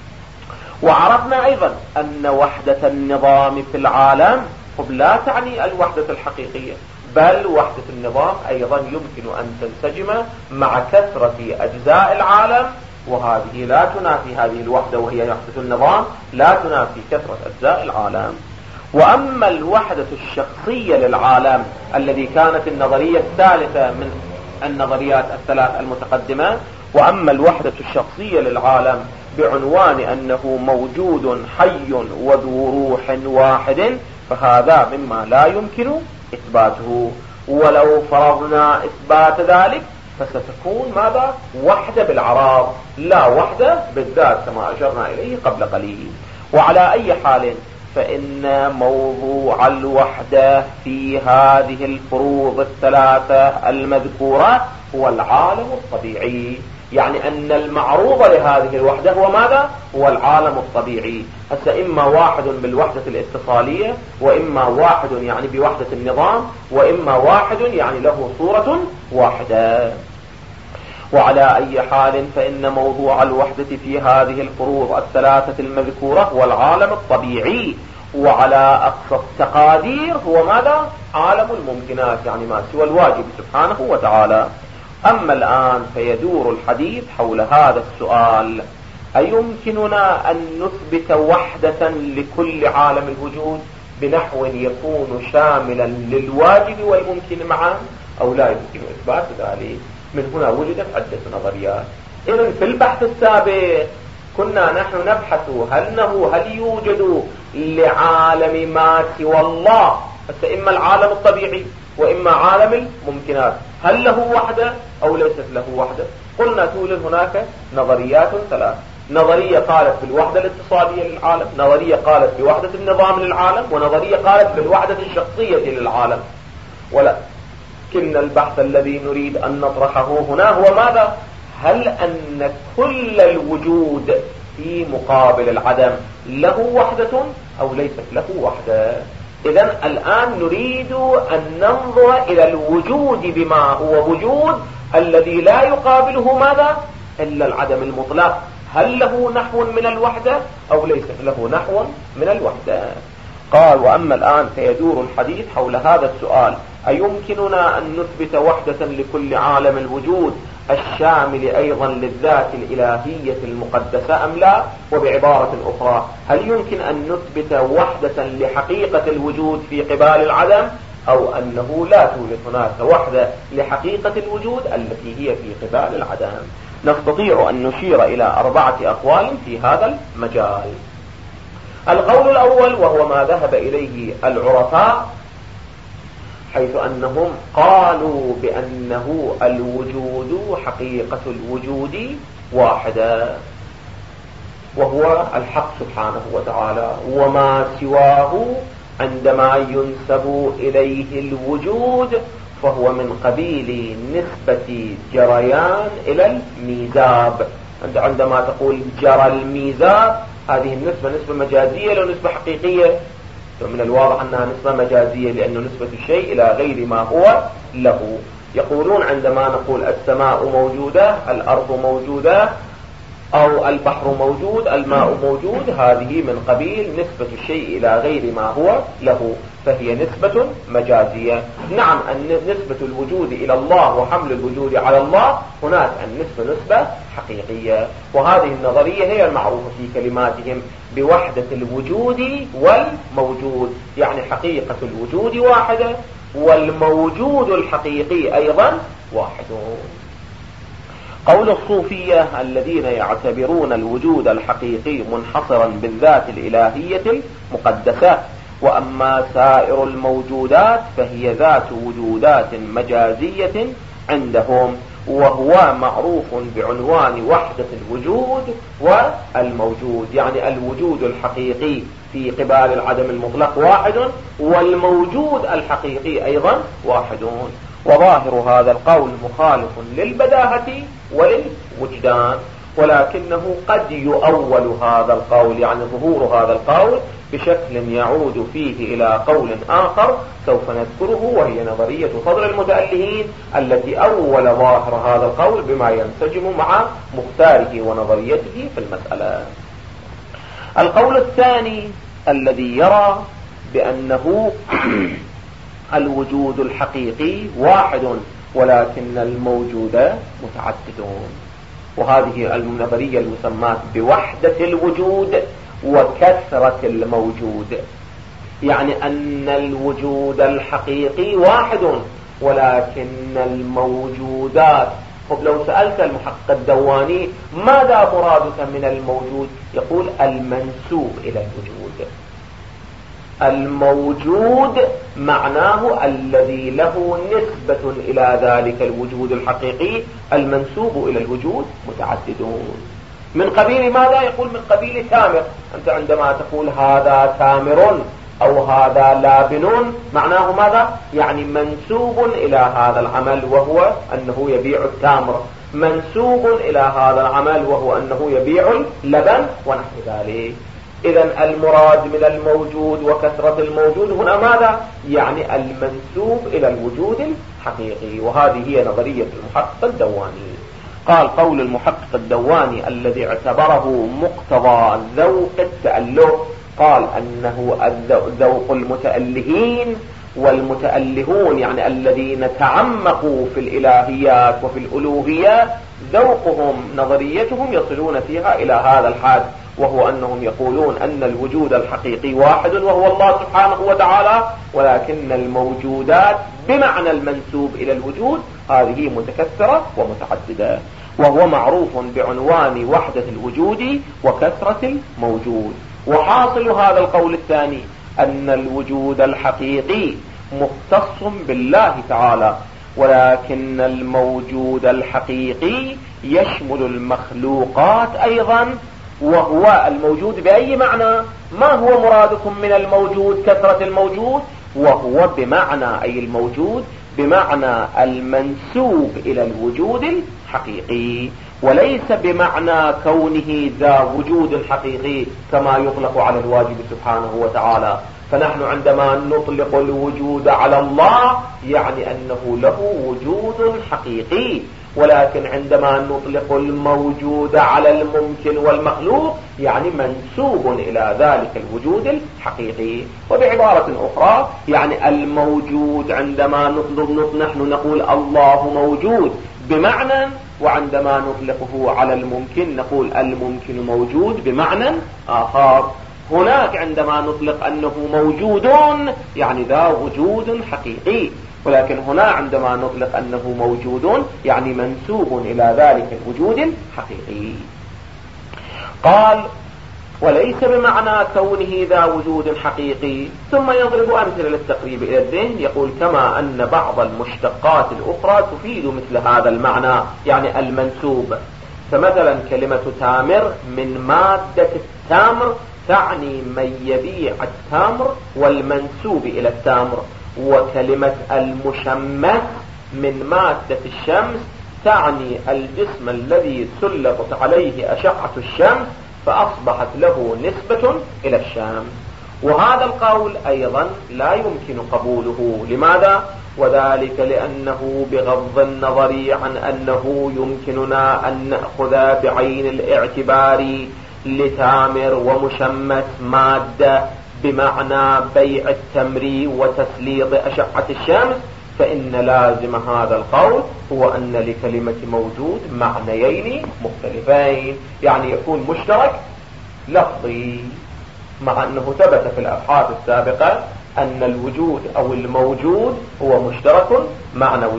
وعرفنا أيضا أن وحدة النظام في العالم لا تعني الوحدة الحقيقية، بل وحدة النظام أيضا يمكن أن تنسجم مع كثرة أجزاء العالم، وهذه لا تنافي هذه الوحدة وهي وحدة النظام لا تنافي كثرة أجزاء العالم. وأما الوحدة الشخصية للعالم الذي كانت النظرية الثالثة من النظريات الثلاث المتقدمة، وأما الوحدة الشخصية للعالم بعنوان أنه موجود حي وذو روح واحد، فهذا مما لا يمكن إثباته، ولو فرضنا إثبات ذلك فستكون ماذا؟ وحدة بالعراض لا وحدة بالذات كما أشرنا إليه قبل قليل. وعلى أي حال فإن موضوع الوحدة في هذه الفروض الثلاثة المذكورة هو العالم الطبيعي، يعني أن المعروض لهذه الوحدة هو ماذا؟ هو العالم الطبيعي. هسه إما واحد بالوحدة الاتصالية، وإما واحد يعني بوحدة النظام، وإما واحد يعني له صورة واحدة. وعلى أي حال فإن موضوع الوحدة في هذه الفروض الثلاثة المذكورة هو العالم الطبيعي، وعلى أقصى التقادير هو ماذا؟ عالم الممكنات، يعني ما سوى الواجب سبحانه وتعالى. أما الآن فيدور الحديث حول هذا السؤال: أيمكننا أن نثبت وحدة لكل عالم الوجود بنحو يكون شاملا للواجب والممكن معا، أو لا يمكن إثبات ذلك؟ من هنا وجدت عدة نظريات. إذن في البحث السابق كنا نحن نبحث هل يوجد لعالم ما سوى الله إما العالم الطبيعي وإما عالم الممكنات هل له وحدة أو ليست له وحدة؟ قلنا توجد هناك نظريات ثلاث: نظرية قالت بالوحدة الاتصالية للعالم، نظرية قالت بوحدة النظام للعالم، ونظرية قالت بالوحدة الشخصية للعالم. ولكن البحث الذي نريد أن نطرحه هنا هو ماذا؟ هل أن كل الوجود في مقابل العدم له وحدة أو ليست له وحدة؟ إذن الآن نريد أن ننظر إلى الوجود بما هو وجود الذي لا يقابله ماذا؟ إلا العدم المطلق. هل له نحو من الوحدة أو ليس له نحو من الوحدة؟ قال: وأما الآن فيدور الحديث حول هذا السؤال: أيمكننا أن نثبت وحدة لكل عالم الوجود الشامل أيضا للذات الإلهية المقدسة أم لا؟ وبعبارة أخرى: هل يمكن أن نثبت وحدة لحقيقة الوجود في قبال العدم، أو أنه لا توجد هناك وحدة لحقيقة الوجود التي هي في قبال العدم؟ نستطيع أن نشير إلى 4 أقوال في هذا المجال. القول الأول وهو ما ذهب إليه العرفاء، حيث أنهم قالوا بأنه الوجود حقيقة الوجود واحدة، وهو الحق سبحانه وتعالى، وما سواه عندما ينسب إليه الوجود فهو من قبيل نسبة جريان إلى الميزاب. عندما تقول جرى الميزاب، هذه النسبة نسبة مجازية لو نسبة حقيقية؟ من الواضح أنها نسبة مجازية، لأنه نسبة الشيء إلى غير ما هو له. يقولون عندما نقول السماء موجودة، الأرض موجودة، أو البحر موجود، الماء موجود، هذه من قبيل نسبة الشيء إلى غير ما هو له، فهي نسبة مجازية. نعم، نسبة الوجود إلى الله وحمل الوجود على الله، هناك النسبة نسبة حقيقية. وهذه النظرية هي المعروفة في كلماتهم بوحدة الوجود والموجود، يعني حقيقة الوجود واحدة والموجود الحقيقي أيضا واحد. قول الصوفية الذين يعتبرون الوجود الحقيقي منحصرا بالذات الإلهية المقدسة، وأما سائر الموجودات فهي ذات وجودات مجازية عندهم، وهو معروف بعنوان وحدة الوجود والموجود، يعني الوجود الحقيقي في قبال العدم المطلق واحد، والموجود الحقيقي أيضا واحد. وظاهر هذا القول مخالف للبداهة وللوجدان، ولكنه قد يؤول هذا القول، يعني ظهور هذا القول بشكل يعود فيه إلى قول آخر سوف نذكره، وهي نظرية صدر المتألهين التي أول ظاهر هذا القول بما ينسجم مع مختاره ونظريته في المسألة. القول الثاني الذي يرى بأنه الوجود الحقيقي واحد ولكن الموجود متعددون، وهذه النظرية المسماة بوحدة الوجود وكثرة الموجود، يعني أن الوجود الحقيقي واحد ولكن الموجودات. طب لو سألت المحقق الدواني ماذا مرادك من الموجود؟ يقول المنسوب إلى الوجود. الموجود معناه الذي له نسبة إلى ذلك الوجود الحقيقي، المنسوب إلى الوجود متعددون. من قبيل ماذا؟ يقول من قبيل تامر. أنت عندما تقول هذا تامر أو هذا لابن معناه ماذا؟ يعني منسوب إلى هذا العمل وهو أنه يبيع التامر، منسوب إلى هذا العمل وهو أنه يبيع اللبن ونحو ذلك. إذن المراد من الموجود وكثرة الموجود هنا ماذا؟ يعني المنسوب إلى الوجود الحقيقي، وهذه هي نظرية المحقق الدواني. قال قول المحقق الدواني الذي اعتبره مقتضى ذوق التأله، قال أنه ذوق المتألهين والمتألهون، يعني الذين تعمقوا في الإلهيات وفي الألوهيات، ذوقهم نظريتهم يصلون فيها إلى هذا الحد، وهو أنهم يقولون أن الوجود الحقيقي واحد وهو الله سبحانه وتعالى، ولكن الموجودات بمعنى المنسوب إلى الوجود هذه متكثرة ومتعددة، وهو معروف بعنوان وحدة الوجود وكثرة الموجود. وحاصل هذا القول الثاني أن الوجود الحقيقي مختص بالله تعالى، ولكن الموجود الحقيقي يشمل المخلوقات أيضا. وهو الموجود بأي معنى؟ ما هو مرادكم من الموجود كثرة الموجود؟ وهو بمعنى أي الموجود بمعنى المنسوب إلى الوجود الحقيقي، وليس بمعنى كونه ذا وجود حقيقي كما يطلق على الواجب سبحانه وتعالى. فنحن عندما نطلق الوجود على الله يعني أنه له وجود حقيقي، ولكن عندما نطلق الموجود على الممكن والمخلوق يعني منسوب إلى ذلك الوجود الحقيقي. وبعبارة أخرى يعني الموجود عندما نحن نقول الله موجود بمعنى، وعندما نطلقه على الممكن نقول الممكن موجود بمعنى آخر. هناك عندما نطلق أنه موجود يعني ذا وجود حقيقي، ولكن هنا عندما نطلق أنه موجود يعني منسوب إلى ذلك الوجود الحقيقي. قال وليس بمعنى كونه ذا وجود حقيقي، ثم يضرب أمثلة للتقريب إلى الذهن. يقول كما أن بعض المشتقات الأخرى تفيد مثل هذا المعنى يعني المنسوب، فمثلا كلمة تامر من مادة التامر تعني من يبيع التامر والمنسوب إلى التامر، وكلمة المشمس من مادة الشمس تعني الجسم الذي سلطت عليه أشعة الشمس فأصبحت له نسبة إلى الشمس. وهذا القول أيضا لا يمكن قبوله. لماذا؟ وذلك لأنه بغض النظر عن أنه يمكننا أن نأخذ بعين الاعتبار لتامر ومشمس مادة بمعنى بيع التمر وتسليط أشعة الشمس، فإن لازم هذا القول هو أن لكلمة موجود معنيين مختلفين، يعني يكون مشترك لفظي، مع أنه ثبت في الأبحاث السابقة أن الوجود أو الموجود هو مشترك معنوي.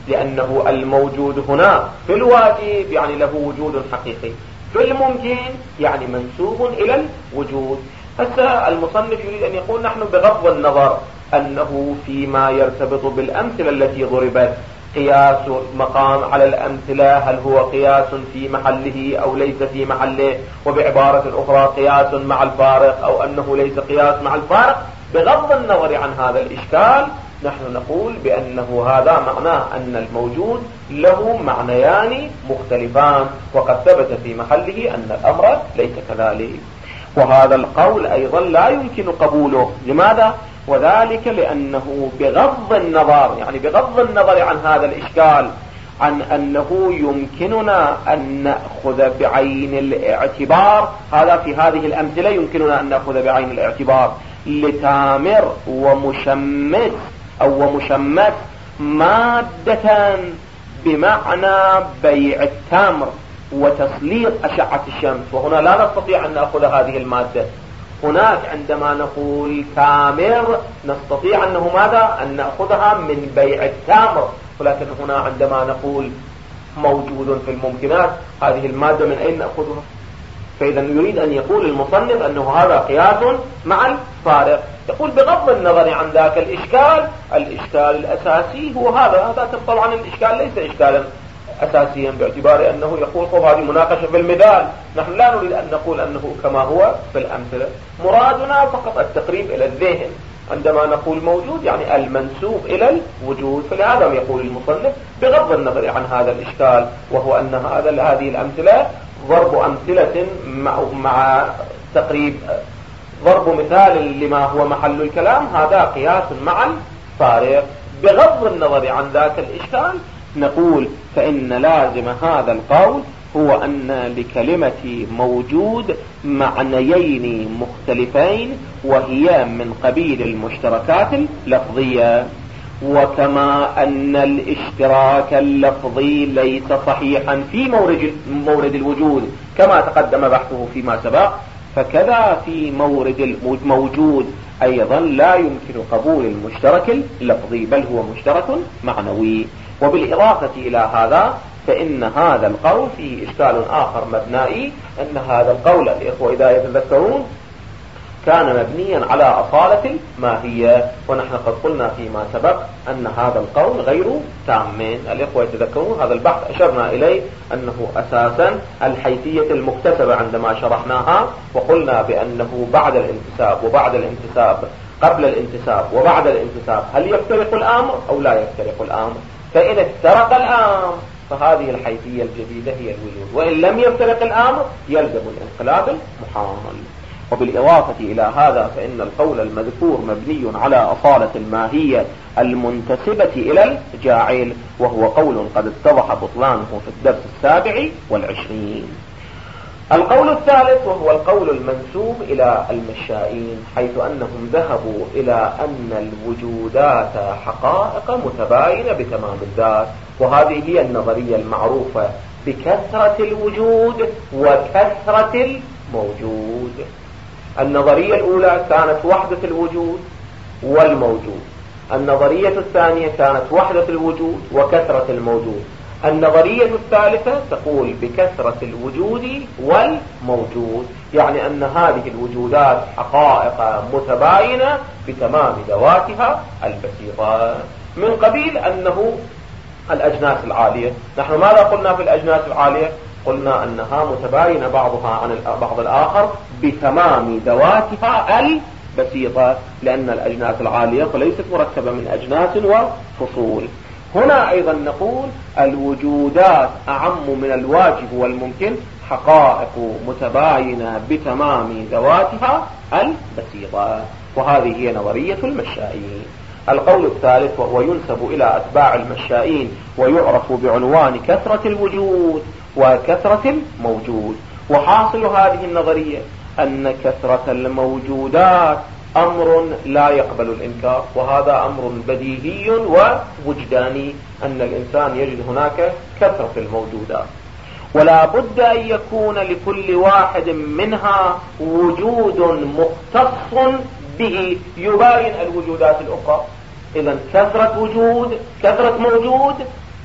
لأنه الموجود هنا في الواجب يعني له وجود حقيقي، في الممكن يعني منسوب إلى الوجود. هسه المصنف يريد أن يقول نحن بغض النظر أنه فيما يرتبط بالأمثلة التي ضربت قياس مقام على الأمثلة، هل هو قياس في محله أو ليس في محله، وبعبارة أخرى قياس مع الفارق أو أنه ليس قياس مع الفارق، بغض النظر عن هذا الإشكال نحن نقول بأنه هذا معناه أن الموجود له معنيان مختلفان، وقد ثبت في محله أن الأمر ليس كذلك. وهذا القول أيضا لا يمكن قبوله. لماذا؟ وذلك لأنه بغض النظر يعني بغض النظر عن هذا الإشكال عن أنه يمكننا أن نأخذ بعين الاعتبار، هذا في هذه الأمثلة يمكننا أن نأخذ بعين الاعتبار لتامر ومشمس أو ومشمس مادة بمعنى بيع التمر وتسليط أشعة الشمس، وهنا لا نستطيع أن نأخذ هذه المادة. هناك عندما نقول تامر نستطيع أنه ماذا؟ أن نأخذها من بيع التمر، ولكن هنا عندما نقول موجود في الممكنات هذه المادة من أين نأخذها؟ فإذا يريد أن يقول المصنف أنه هذا قياس مع الفارق. يقول بغض النظر عن ذاك الإشكال الأساسي هو هذا طبعا الإشكال ليس إشكالا أساسيا باعتبار أنه يقول خب هذه مناقشة في المثال، نحن لا نريد أن نقول أنه كما هو في الأمثلة، مرادنا فقط التقريب إلى الذهن. عندما نقول موجود يعني المنسوب إلى الوجود، فلهذا يقول المصنف بغض النظر عن هذا الإشكال، وهو أن هذه الأمثلة ضرب أمثلة مع تقريب ضرب مثال لما هو محل الكلام، هذا قياس مع الفارق. بغض النظر عن ذاك الإشكال نقول فإن لازم هذا القول هو أن لكلمة موجود معنيين مختلفين، وهي من قبيل المشتركات اللفظية. وكما أن الاشتراك اللفظي ليس صحيحا في مورد الوجود كما تقدم بحثه فيما سبق، فكذا في مورد الموجود أيضا لا يمكن قبول المشترك اللفظي، بل هو مشترك معنوي. وبالإضافة إلى هذا فإن هذا القول فيه إشكال آخر مبنائي، أن هذا القول الإخوة إذا يتذكرون كان مبنيا على أصالة الماهية، ونحن قد قلنا فيما سبق أن هذا القول غير تام. الإخوة يتذكرون هذا البحث أشرنا إليه أنه أساسا الحيثية المكتسبة عندما شرحناها، وقلنا بأنه بعد الانتساب وبعد الانتساب، قبل الانتساب وبعد الانتساب، هل يفترق الأمر أو لا يفترق الأمر؟ فإن افترق الأمر فهذه الحيثية الجديدة هي الوجود، وإن لم يفترق الأمر يلزم الانقلاب المحال. وبالإضافة إلى هذا فإن القول المذكور مبني على أصالة الماهية المنتسبة إلى الجاعل، وهو قول قد اتضح بطلانه في الدرس 27. القول الثالث وهو القول المنسوب إلى المشائين، حيث أنهم ذهبوا إلى أن الوجودات حقائق متباينة بتمام الذات، وهذه هي النظرية المعروفة بكثرة الوجود وكثرة الموجود. النظرية الأولى كانت وحدة الوجود والموجود، النظرية الثانية كانت وحدة الوجود وكثرة الموجود، النظرية الثالثة تقول بكثرة الوجود والموجود، يعني أن هذه الوجودات حقائق متباينة بتمام ذواتها البسيطة، من قبيل أنه الأجناس العالية. نحن ماذا قلنا في الأجناس العالية؟ قلنا أنها متباينة بعضها عن بعض الآخر بتمام ذواتها البسيطة، لأن الأجناس العالية ليست مركبة من أجناس وفصول. هنا أيضا نقول الوجودات أعم من الواجب والممكن، حقائق متباينة بتمام ذواتها البسيطة، وهذه هي نظرية المشائين. القول الثالث وهو ينسب إلى أتباع المشائين ويعرف بعنوان كثرة الوجود وكثرة الموجود. وحاصل هذه النظرية أن كثرة الموجودات أمر لا يقبل الإنكار، وهذا أمر بديهي ووجداني، أن الإنسان يجد هناك كثرة الموجودات، ولا بد أن يكون لكل واحد منها وجود مختص به يباين الوجودات الأخرى. إذن كثرة وجود كثرة موجود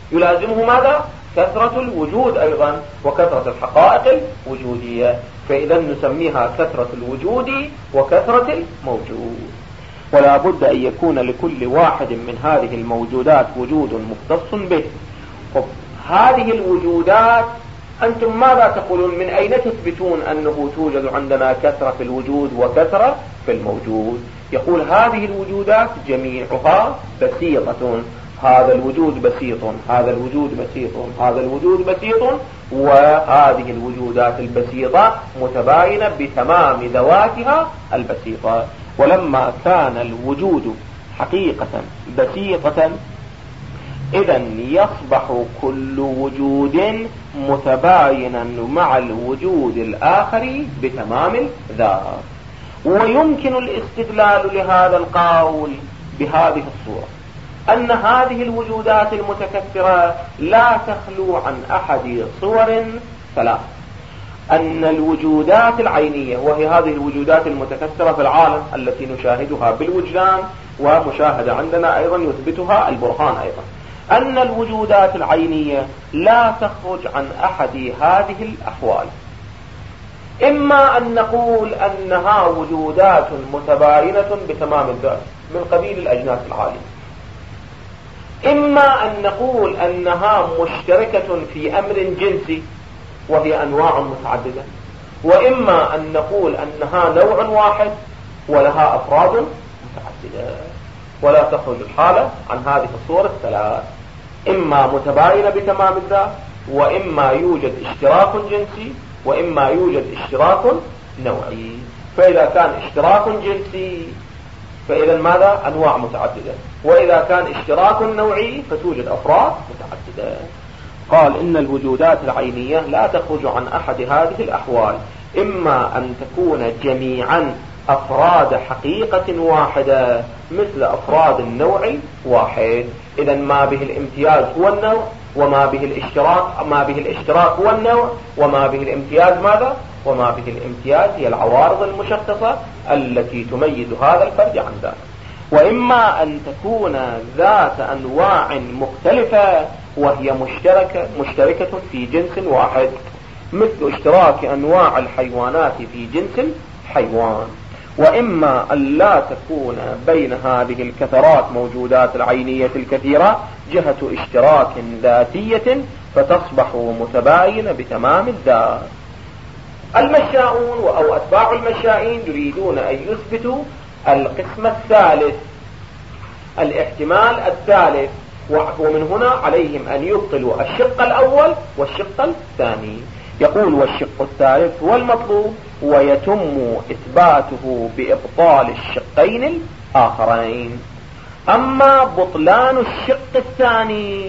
يلازمه ماذا؟ كثرة الوجود أيضا وكثرة الحقائق الوجودية، فإذا نسميها كثرة الوجود وكثرة الموجود. ولا بد أن يكون لكل واحد من هذه الموجودات وجود مختص به. هذه الوجودات أنتم ماذا تقولون؟ من أين تثبتون أنه توجد عندنا كثرة في الوجود وكثرة في الموجود؟ يقول هذه الوجودات جميعها بسيطة، هذا الوجود بسيط، هذا الوجود بسيط، هذا الوجود بسيط، وهذه الوجودات البسيطة متباينة بتمام ذواتها البسيطة. ولما كان الوجود حقيقة بسيطة إذا يصبح كل وجود متباينا مع الوجود الآخر بتمام الذات. ويمكن الاستدلال لهذا القول بهذه الصورة: أن هذه الوجودات المتكثرة لا تخلو عن أحد صور ثلاث. أن الوجودات العينية، وهي هذه الوجودات المتكثرة في العالم التي نشاهدها بالوجدان ومشاهدة عندنا أيضا يثبتها البرهان أيضا، أن الوجودات العينية لا تخرج عن أحد هذه الأحوال: إما أن نقول أنها وجودات متباينة بتمام الذات من قبيل الأجناس العالية، إما أن نقول أنها مشتركة في أمر جنسي وهي أنواع متعددة، وإما أن نقول أنها نوع واحد ولها أفراد متعددة. ولا تخرج الحالة عن هذه الصور الثلاث: إما متباينة بتمام الذات، وإما يوجد اشتراك جنسي، وإما يوجد اشتراك نوعي. فإذا كان اشتراك جنسي فإذا ماذا؟ أنواع متعددة، وإذا كان اشتراك نوعي فتوجد أفراد متعددة. قال إن الوجودات العينية لا تخرج عن أحد هذه الأحوال: إما أن تكون جميعا أفراد حقيقة واحدة مثل أفراد النوع واحد، إذا ما به الامتياز هو النوع، وما به الاشتراك هو النوع، وما به الامتياز ماذا؟ وما به الامتياز هي العوارض المشخصة التي تميز هذا الفرد عن ذاك. وإما أن تكون ذات أنواع مختلفة وهي مشتركة في جنس واحد، مثل اشتراك أنواع الحيوانات في جنس الحيوان. وإما أن لا تكون بين هذه الكثرات موجودات العينية الكثيرة جهة اشتراك ذاتية فتصبح متباينة بتمام الذات. المشاؤون أو أتباع المشائين يريدون أن يثبتوا القسم الثالث، الاحتمال الثالث، ومن هنا عليهم أن يبطلوا الشق الأول والشق الثاني. يقول: والشق الثالث هو المطلوب، ويتم إثباته بإبطال الشقين الآخرين. أما بطلان الشق الثاني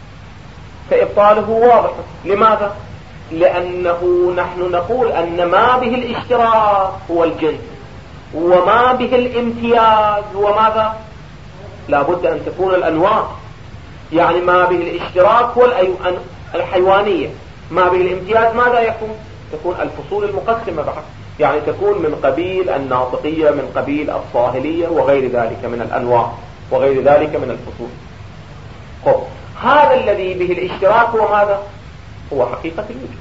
فإبطاله واضح. لماذا؟ لأنه نحن نقول أن ما به الاشتراك هو الجنس، وما به الامتياز هو ماذا؟ لا بد أن تكون الأنواع. يعني ما به الاشتراك هو الحيوانية، ما به الامتياز ماذا يكون؟ تكون الفصول المقسمة بعد، يعني تكون من قبيل الناطقية، من قبيل الصاهلية، وغير ذلك من الأنواع، وغير ذلك من الفصول. هذا الذي به الاشتراك هو ماذا؟ هو حقيقة الوجود.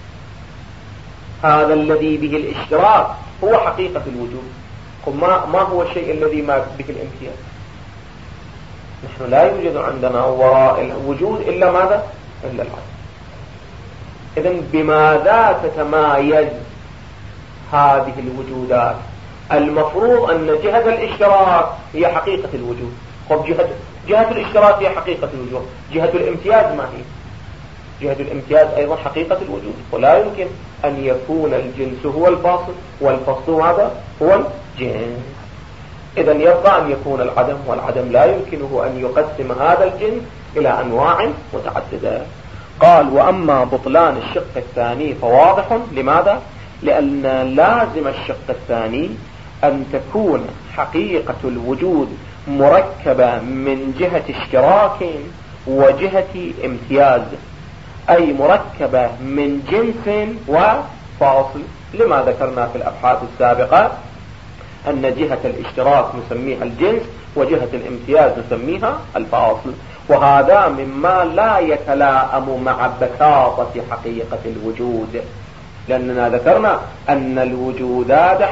هذا الذي به الاشتراك هو حقيقة الوجود. ما هو الشيء الذي ما به الامتياز؟ نحن لا يوجد عندنا وراء الوجود إلا ماذا؟ إلا العدم. إذن بماذا تتمايز هذه الوجودات؟ المفروض أن جهة الاشتراك هي حقيقة الوجود. جهة الاشتراك هي حقيقة الوجود. جهة الامتياز ما هي؟ جهة الامتياز أيضا حقيقة الوجود، ولا يمكن أن يكون الجنس هو الفاصل والفصل هذا هو الجنس. إذن يبقى أن يكون العدم، والعدم لا يمكنه أن يقسم هذا الجنس إلى أنواع متعددة. قال: وأما بطلان الشق الثاني فواضح. لماذا؟ لأن لازم الشق الثاني أن تكون حقيقة الوجود مركبة من جهة اشتراك وجهة امتياز، أي مركبة من جنس وفاصل. لما ذكرنا في الأبحاث السابقة أن جهة الاشتراك نسميها الجنس، وجهة الامتياز نسميها الفاصل. وهذا مما لا يتلائم مع بساطة حقيقة الوجود، لأننا ذكرنا أن الوجودات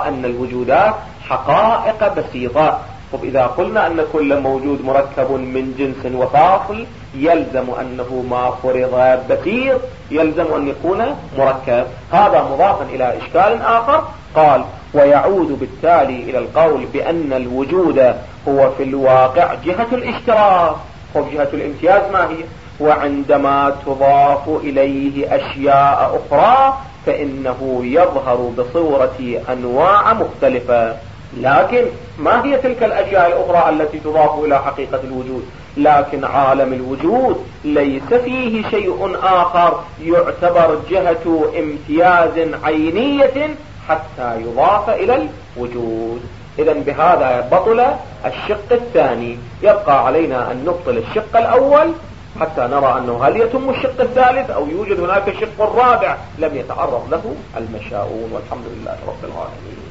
حقائق بسيطة. طب إذا قلنا أن كل موجود مركب من جنس وفاصل يلزم أنه ما فرض بسيط يلزم أن يكون مركب. هذا مضافا إلى إشكال آخر. قال ويعود بالتالي إلى القول بأن الوجود هو في الواقع جهة الاشتراك، وجهة الامتياز ما هي؟ وعندما تضاف إليه أشياء أخرى فإنه يظهر بصورة أنواع مختلفة. لكن ما هي تلك الأشياء الأخرى التي تضاف إلى حقيقة الوجود؟ لكن عالم الوجود ليس فيه شيء آخر يعتبر جهة امتياز عينية حتى يضاف إلى الوجود. إذن بهذا بطل الشق الثاني. يبقى علينا أن نبطل الشق الأول حتى نرى أنه هل يتم الشق الثالث أو يوجد هناك شق رابع لم يتعرض له المشاؤون. والحمد لله رب العالمين.